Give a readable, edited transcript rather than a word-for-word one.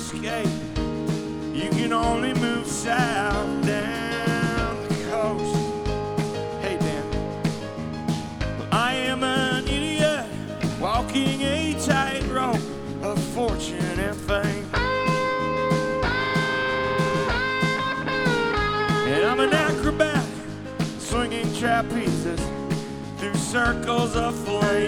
escape. You can only move south down the coast. Hey, Dan. Well, I am an idiot walking a tightrope of fortune and fame. And I'm an acrobat swinging trapezes through circles of flame.